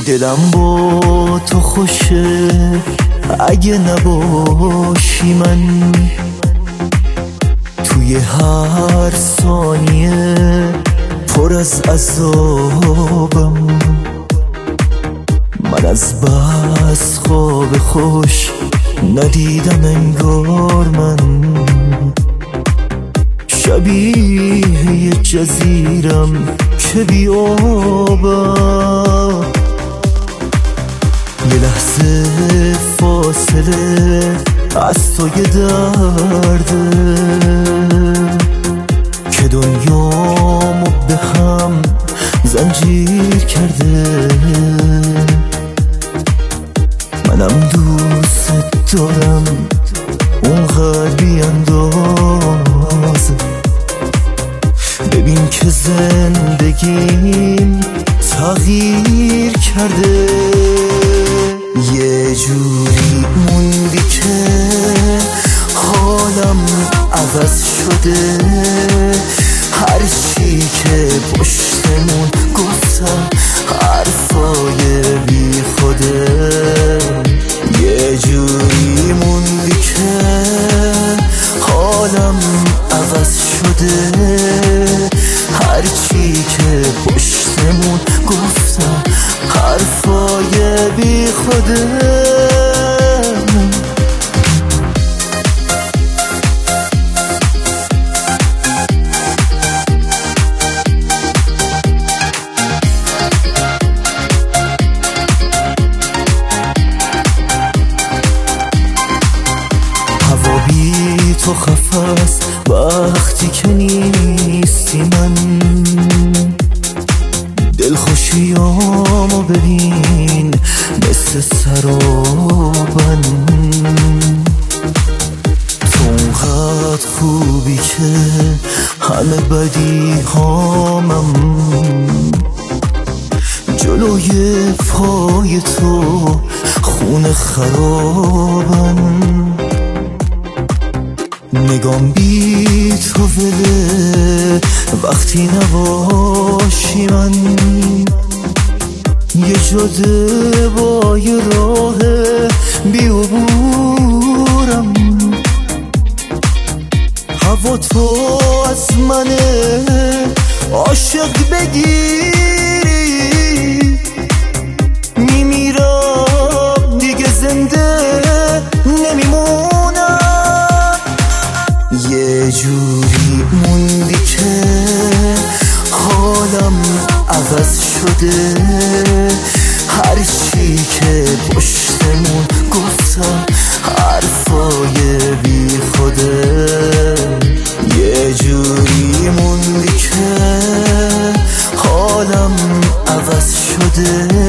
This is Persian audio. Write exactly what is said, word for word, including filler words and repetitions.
دلم با تو خوشه اگه نباشی من، توی هر ثانیه پر از عذابم. من از بس خواب خوش ندیدم انگار من، شبیه یه جزیرم که بی آبم. یه لحظه فاصله از تو یه درده که دنیامو به هم زنجیر کرده. منم دوست دارم اونقدر بی اندازه، ببین که زندگیم تغییر کرده. یه جوری موندی که حالم عوض شده، هر چی که پشتمون گفتم حرفای بی خوده. یه جوری موندی که حالم عوض شده، هر چی که پشتمون گفتم حرفای بی خوده. بی تو خفاست وقتی که نیستی من، دلخوشیامو ببین مثل سرابن. تو اونقدر خوبی که همه بدی هامم جلوی پای تو خون خرابن. نگام بی تو بده وقتی نباشی من، یه جاده با یه راه بی عبورم. هوا تو از منه عاشق بگیری، میمیرم دیگه زنده نمیمونم. یه جوری موندی که حالم عوض شده، هر چی که پشتمون گفتم حرفای بی خوده. یه جوری موندی که حالم عوض شده،